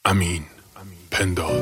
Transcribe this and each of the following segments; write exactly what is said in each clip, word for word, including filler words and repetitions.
امین پندار.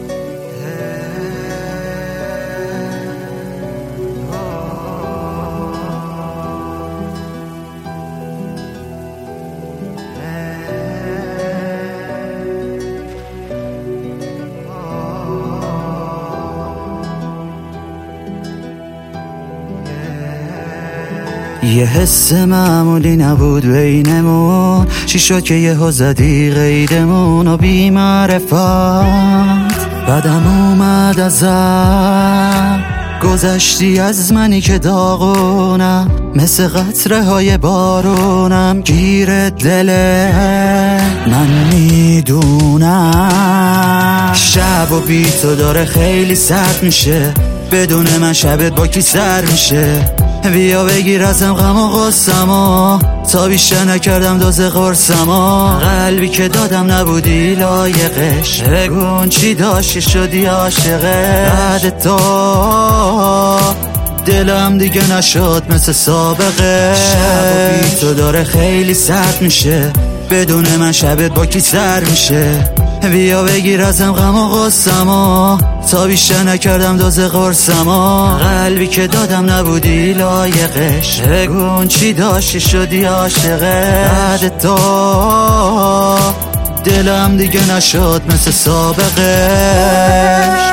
یه حس معمولی نبود بینمون، چی شد که یهو زدی قیدمون و بی معرفت بعدم اومد ازم گذشتی از منی که داغونم، مثل قطره های بارونم گیر دله من میدونم. شب و بی تو داره خیلی سرد میشه، بدون من شبت با کی سر میشه. بیا بگیر ازم غم و غصه‌مو، تا بیشتر نکردم دوز قرصمو. قلبی که دادم نبودی لایقش، بگون چی داشتی شدی عاشقه. بعد تو دلم دیگه نشد مثل سابقه. شب و بی تو داره خیلی سرد میشه، بدون من شبت با کی سر میشه. بیا بگیر ازم غم و غصه‌مو، تا بیشتر نکردم دوز قرصمو. قلبی که دادم نبودی لایقش، بگون چی داشتی شدی عاشقه. بعد تو دلم دیگه نشد مثل سابقش.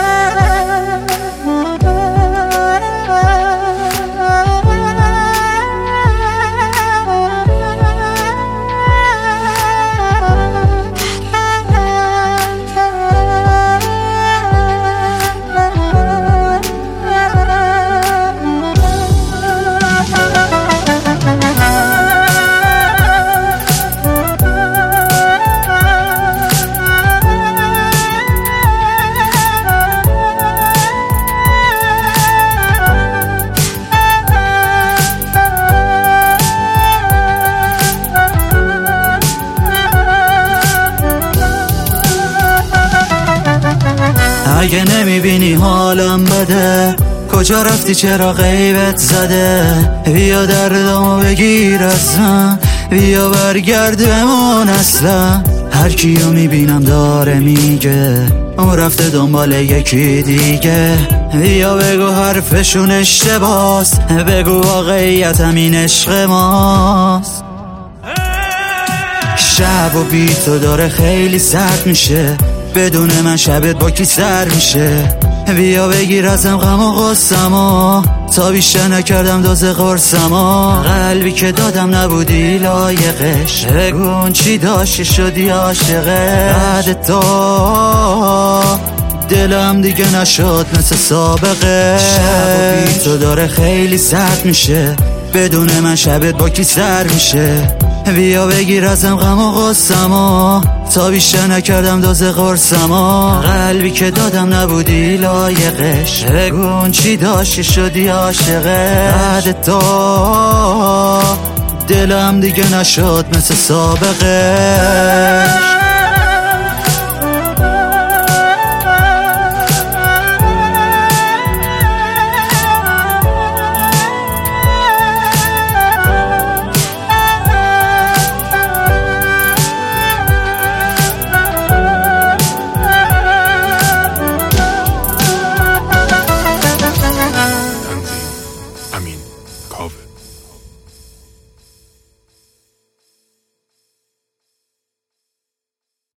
اگه نمیبینی حالم بده، کجا رفتی چرا غیبت زده. بیا دردامو بگیر از من، بیا برگرد بمون اصلا. هر کیو میبینم داره میگه اون رفته دنبال یکی دیگه. بیا بگو حرفشون اشتباس، بگو واقعیت همین عشق ماست. شب و بی تو داره خیلی سرد میشه، بدون من شبت با کی سر میشه. بیا بگیر ازم غم و غصه‌مو، تا بیشتر نکردم دوز قرصمو. قلبی که دادم نبودی لایقش، بگون چی داشتی شدی عاشقه. بعد تو دلم دیگه نشد مثل سابقه. شب و بی تو داره خیلی سرد میشه، بدون من شبت با کی سر میشه. بیا بگیر ازم غم و غصه‌مو، تا بیشتر نکردم دوز قرصمو. قلبی که دادم نبودی لایقش، بگون چی داشتی شدی عاشقه. بعد تو دلم دیگه نشد مثل سابقه.